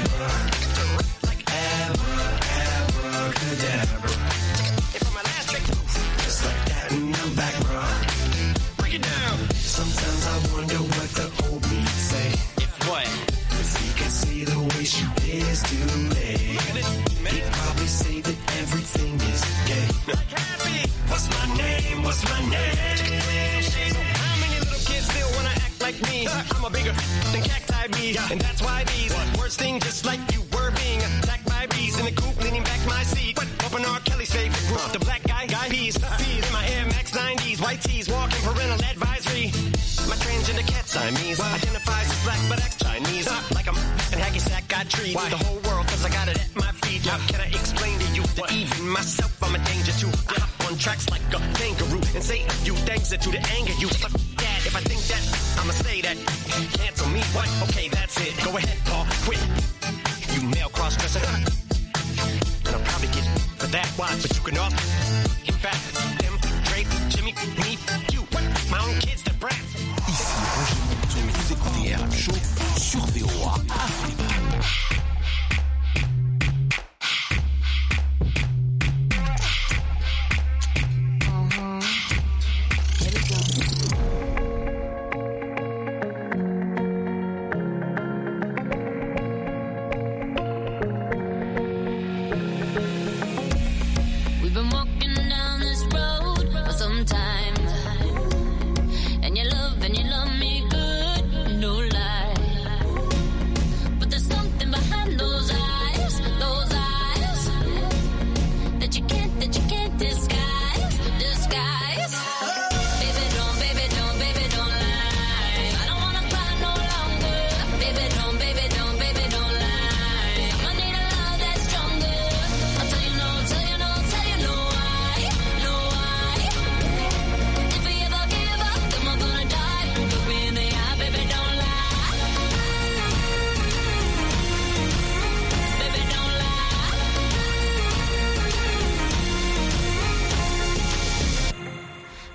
abracadabra. And for my last trick, just like that, and I'm back, bro. Break it down. Sometimes I wonder what the old me say. If what? If he could see the way she is today, he'd probably say that everything is gay. Like happy. What's my name? What's my name? So how many little kids still wanna act like me? I'm a bigger than cacti bees, and that's why these words sting just like you were being attacked by bees in the coop, leaning back my seat. Open R. Kelly's favorite group, the black guy peas. In my Air Max 90s, white tees, walking parental advisory. My transgender cat Siamese identifies as black but acts Chinese. Like I'm and hacky sack got trees. The whole world, cause I got it at my feet. How can I explain to you that even myself I'm a danger to? I hop on tracks like a kangaroo and say a few things that to the anger you. Fuck that, if I think that, I'ma say that. Cancel me, what? Okay, that's it. Go ahead, Paul, quit. You male cross-dresser. And I'll probably get for that watch, but you can all. In fact, them, Drake, Jimmy, me, you, my own kids, the brats. Ici Roger Montou, vous écoutez RM Show sur VOA Afrique. Disguise. Baby, don't lie. I don't wanna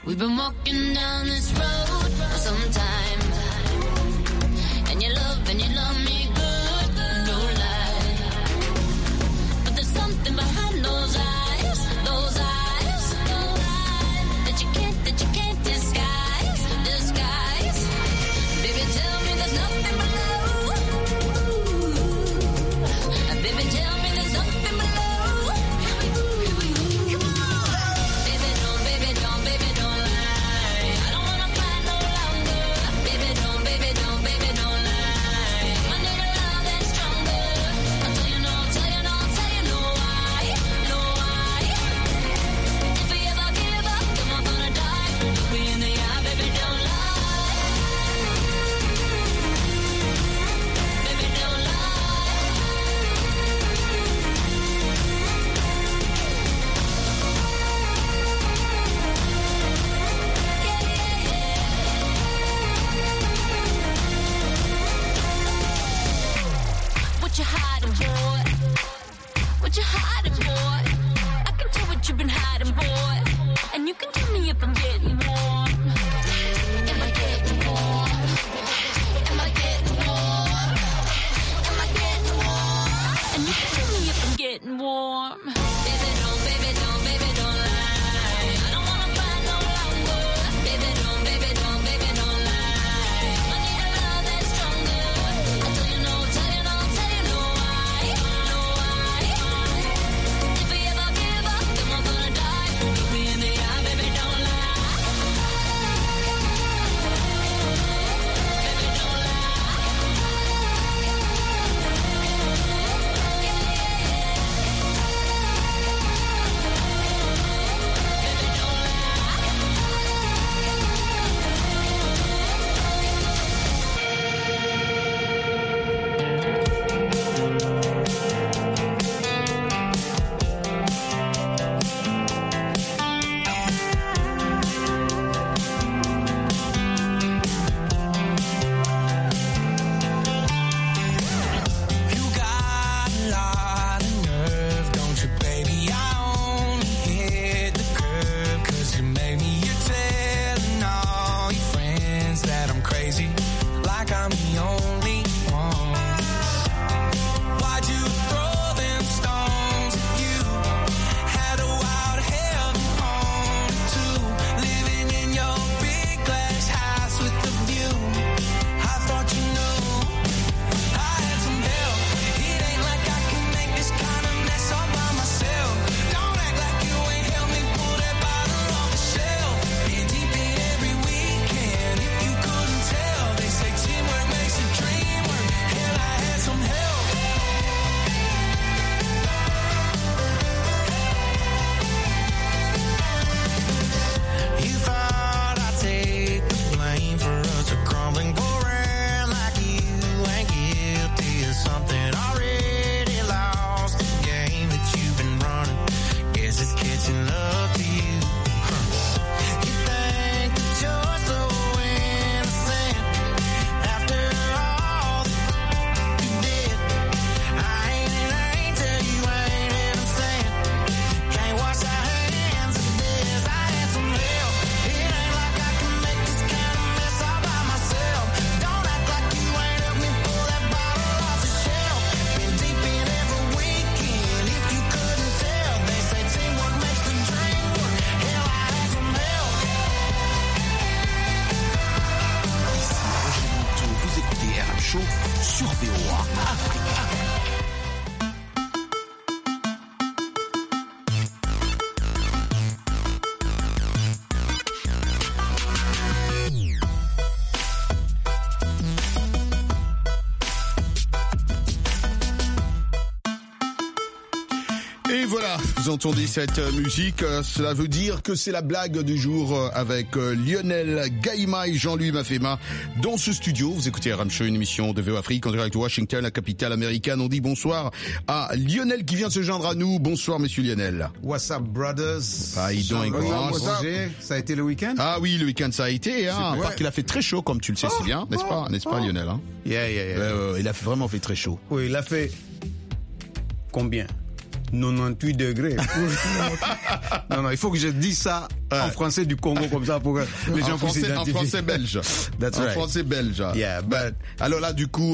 We've been walking down this road for some time, and you love me good, no lie. But there's something behind those eyes, that you can't disguise. Baby, tell me there's nothing below. Baby, tell me there's nothing below. Come on. Baby, don't lie. I don't wanna cry no longer. Baby, don't lie. I need a love that's stronger. I'll tell you no why. If we ever give up, then we're gonna die. Look me in the eye, baby, don't lie. Baby, don't lie. What you hiding, boy? What you hiding, boy? I can tell what you've been hiding, boy. And you can tell me if I'm getting warm. Am I getting warm? Am I getting warm? Am I getting warm? And you can tell me if I'm getting warm. Baby, don't lie. I don't wanna cry no longer. Baby, don't lie. I need a love that's stronger. I'll tell you no why. If we ever give up, then we're gonna die. Look me in the eye, baby, don't lie. Baby, don't You got a lot of nerve, don't you, baby? I only hit the curb 'cause you made me. You're telling all your friends that I'm crazy, like I'm the only one. Why'd you throw them stones at you? Had a wild hell on too, living in your big glass house with the view. I thought you knew I had some help. It ain't like I can make this kind of mess all by myself. Don't act like you ain't helped me pull that bottle off the shelf. Been deep in every weekend. If you couldn't tell, they say teamwork makes the dream work. Hell, I had some help. You thought I'd take the blame for us a crumbling around like you ain't guilty of something already lost the game that you've been running. Guess it's catching up to you. You think that you're so innocent after all that you did. I ain't an angel, you ain't innocent. Can't wash our hands of this. I had some help. It ain't like I can make this kind of mess all by myself. Don't act like you ain't helped me pull that bottle off the shelf. Been deep in every weekend. If you couldn't tell, they say teamwork makes the dream work. Hell, I had some help. Ici Roger Monteau, vous écoutez RM Show sur VOA. Et voilà, vous entendez cette musique, cela veut dire que c'est la blague du jour avec Lionel Gaïma et Jean-Louis Mafema dans ce studio. Vous écoutez RM Show, une émission de VOA Afrique en direct de Washington, la capitale américaine. On dit bonsoir à Lionel qui vient se joindre à nous. Bonsoir monsieur Lionel. What's up brothers? How you doing, boss? Roger, ça a été le week-end? Ah oui, le week-end ça a été, hein. À part qu'il a fait très chaud comme tu le sais si bien, n'est-ce pas Lionel, hein? Yeah. Il a vraiment fait très chaud. Oui, il a fait combien? 98 degrés. Non, il faut que je dise ça en français du Congo comme ça pour que les gens puissent s'identifier. En français belge. That's right. Français belge. Yeah, but alors là, du coup,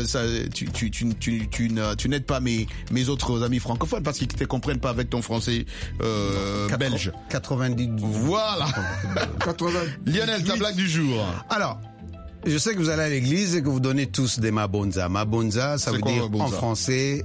tu n'aides pas mes autres amis francophones parce qu'ils ne te comprennent pas avec ton français belge. 90. Voilà. 80. Lionel, ta blague du jour. Alors, je sais que vous allez à l'église et que vous donnez tous des mabonza. Mabonza, ça veut dire en français.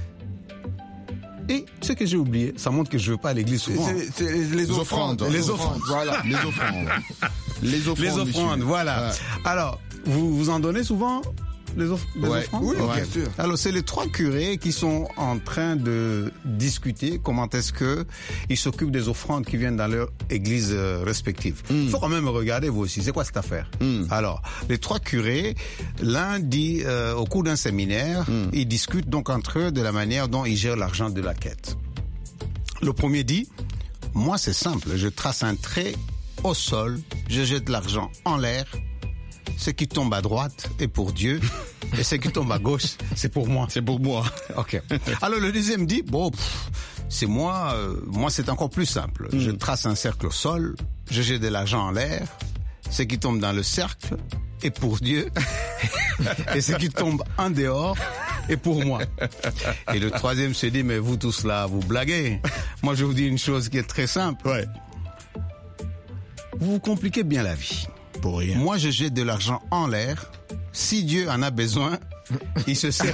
Et ce que j'ai oublié, ça montre que je ne vais pas à l'église souvent. C'est les offrandes. Les offrandes. Voilà. Les offrandes. Les offrandes, voilà. Ouais. Alors, vous en donnez souvent les offrandes? Oui, bien sûr. Alors, c'est les 3 curés qui sont en train de discuter comment est-ce que ils s'occupent des offrandes qui viennent dans leur église respective. Il faut quand même regarder vous aussi, c'est quoi cette affaire? Alors, les 3 curés, l'un dit au cours d'un séminaire, ils discutent donc entre eux de la manière dont ils gèrent l'argent de la quête. Le premier dit, moi c'est simple, je trace un trait au sol, je jette l'argent en l'air. Ce qui tombe à droite est pour Dieu et ce qui tombe à gauche, c'est pour moi. C'est pour moi. Ok. Alors le deuxième dit, bon, c'est moi c'est encore plus simple. Je trace un cercle au sol, je jette de l'argent en l'air, ce qui tombe dans le cercle est pour Dieu et ce qui tombe en dehors est pour moi. Et le troisième se dit, mais vous tous là, vous blaguez. Moi je vous dis une chose qui est très simple. Ouais. Vous vous compliquez bien la vie. Pour rien. Moi, je jette de l'argent en l'air. Si Dieu en a besoin, il se sert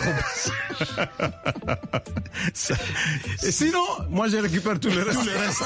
Et sinon, moi, je récupère tout le reste.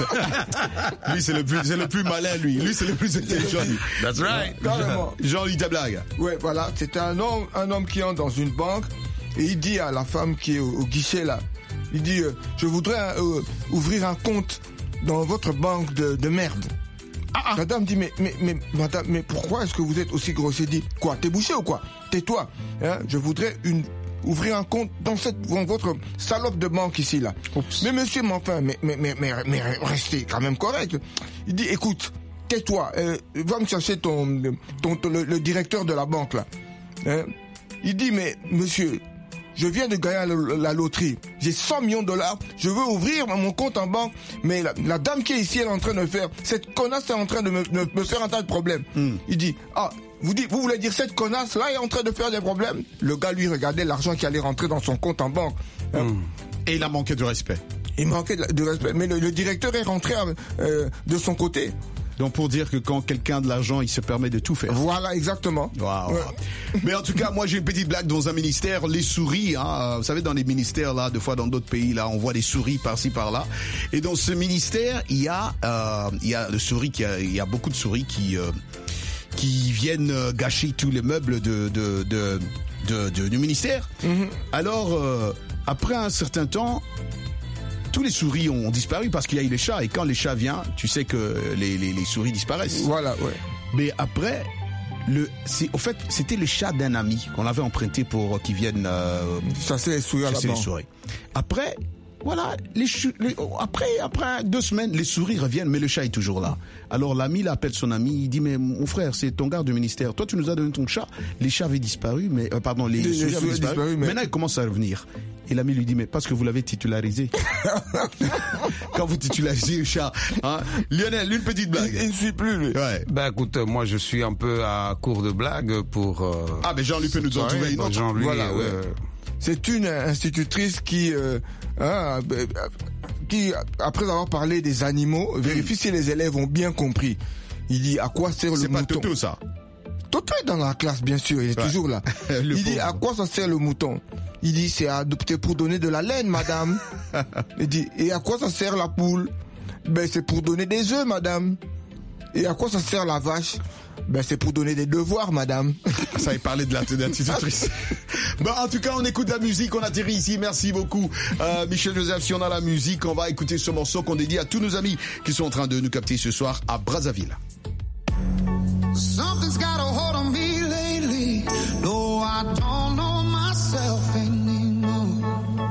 Lui, c'est le plus malin, lui. Lui, c'est le plus intelligent. That's right. Carrément. Jean-Louis, ta blague. Ouais, voilà. C'est un homme qui entre dans une banque et il dit à la femme qui est au guichet là, il dit, je voudrais ouvrir un compte dans votre banque de merde. La dame dit, madame, mais pourquoi est-ce que vous êtes aussi grossier? Dit, quoi, t'es bouché ou quoi? Tais-toi. Hein, je voudrais ouvrir un compte dans votre salope de banque ici, là. Oups. Mais monsieur, mais restez quand même correct. Il dit, écoute, tais-toi, va me chercher le directeur de la banque, là. Hein? Il dit, mais monsieur, je viens de gagner la loterie. J'ai 100 millions de dollars. Je veux ouvrir mon compte en banque. Mais la dame qui est ici, elle est en train de faire... Cette connasse est en train de me faire un tas de problèmes. Il dit, vous voulez dire cette connasse-là est en train de faire des problèmes? Le gars, lui, regardait l'argent qui allait rentrer dans son compte en banque. Et il a manqué de respect. Il manquait de respect. Mais le directeur est rentré de son côté. Donc pour dire que quand quelqu'un a de l'argent, il se permet de tout faire. Voilà, exactement. Wow. Ouais. Mais en tout cas, moi j'ai une petite blague dans un ministère, les souris. Vous savez, dans les ministères là, des fois dans d'autres pays là, on voit des souris par-ci par-là. Et dans ce ministère, il y a beaucoup de souris qui viennent gâcher tous les meubles du ministère. Alors après un certain temps, tous les souris ont disparu parce qu'il y a eu les chats. Et quand les chats viennent, tu sais que les souris disparaissent. Voilà, ouais. Mais après, au fait, c'était le chat d'un ami qu'on avait emprunté pour qu'ils viennent chasser les souris à la banque. Après, voilà, après 2 semaines, les souris reviennent, mais le chat est toujours là. Alors l'ami l'appelle son ami, il dit, mais mon frère, c'est ton garde du ministère. Toi, tu nous as donné ton chat. Les chats avaient disparu, mais les souris avaient disparu. Mais... Maintenant, ils commencent à revenir. Et l'ami lui dit, mais parce que vous l'avez titularisé. Quand vous titularisez le chat. Hein? Lionel, une petite blague. Il ne suit plus, lui. Ouais. Ben écoute, moi je suis un peu à court de blagues pour... mais Jean-Louis peut nous en trouver une autre. Jean-Louis, voilà, ouais. C'est une institutrice qui, après avoir parlé des animaux, vérifie si les élèves ont bien compris. Il dit, à quoi sert le mouton? C'est pas Toto, ça. Toto est dans la classe, bien sûr, il est toujours là. Il dit, à quoi ça sert le mouton? Il dit, c'est pour donner de la laine, madame. Il dit, et à quoi ça sert la poule? Ben, c'est pour donner des œufs, madame. Et à quoi ça sert la vache? Ben, c'est pour donner des devoirs, madame. Ça y parler de l'institutrice. Bon, en tout cas, on écoute la musique, on atterrit ici. Merci beaucoup, Michel Joseph. Si on a la musique, on va écouter ce morceau qu'on dédie à tous nos amis qui sont en train de nous capter ce soir à Brazzaville. Something's got a hold on me lately. No, I don't know myself anymore.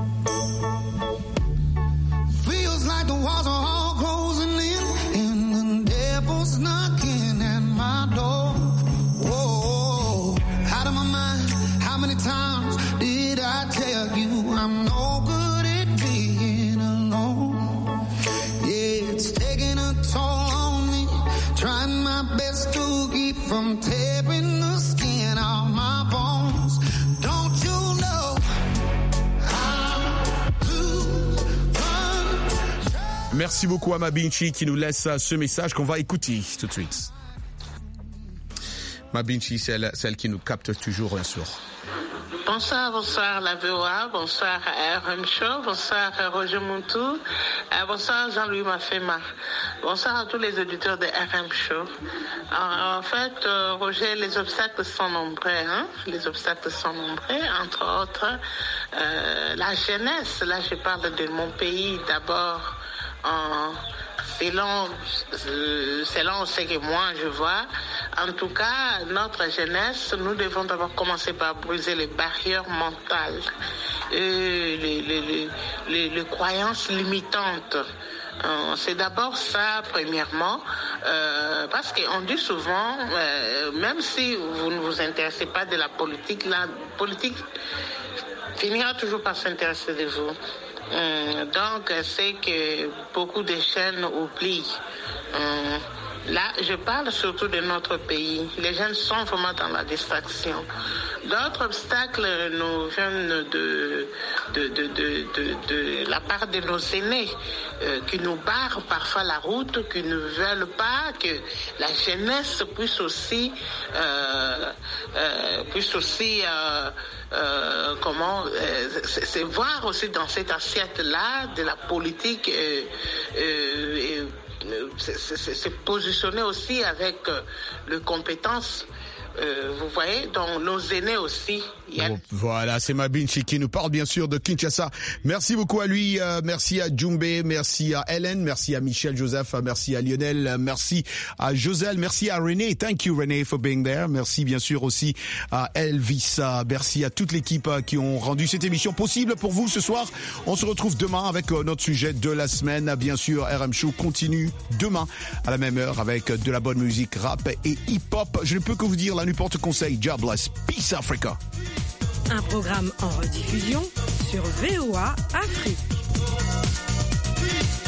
Feels like the walls are all closing in and the devil's knocking at my door. Whoa, out of my mind. How many times did I tell you I'm no good at being Trying my best to keep from tearing the skin off my bones. Don't you know I'm blue? Merci beaucoup à Mabinchi qui nous laisse ce message qu'on va écouter tout de suite. Mabinchi, c'est celle qui nous capte toujours un soir. Bonsoir, bonsoir la VOA, bonsoir RM Show, bonsoir Roger Montou, bonsoir Jean-Louis Mafema, bonsoir à tous les auditeurs de RM Show. En fait, Roger, les obstacles sont nombreux, hein? Les obstacles sont nombreux, entre autres la jeunesse. Là, je parle de mon pays d'abord. Selon ce que moi je vois, en tout cas, notre jeunesse, nous devons d'abord commencer par briser les barrières mentales, les croyances limitantes. C'est d'abord ça, premièrement, parce qu'on dit souvent, même si vous ne vous intéressez pas de la politique finira toujours par s'intéresser de vous. Donc, c'est que beaucoup de jeunes oublient. Là, je parle surtout de notre pays. Les jeunes sont vraiment dans la distraction. D'autres obstacles nous viennent de la part de nos aînés qui nous barrent parfois la route, qui ne veulent pas que la jeunesse puisse aussi se voir aussi dans cette assiette-là de la politique, se positionner aussi avec les compétences. Vous voyez, donc nos aînés aussi. Voilà, c'est Mabinchi qui nous parle bien sûr de Kinshasa. Merci beaucoup à lui, merci à Jumbe, merci à Hélène, merci à Michel Joseph, merci à Lionel, merci à Joselle, merci à René. Thank you René for being there. Merci bien sûr aussi à Elvis, merci à toute l'équipe qui ont rendu cette émission possible pour vous ce soir. On se retrouve demain avec notre sujet de la semaine. Bien sûr, RM Show continue demain à la même heure avec de la bonne musique rap et hip-hop. Je ne peux que vous dire la nuit porte conseil. Jobless. Peace Africa. Un programme en rediffusion sur VOA Afrique.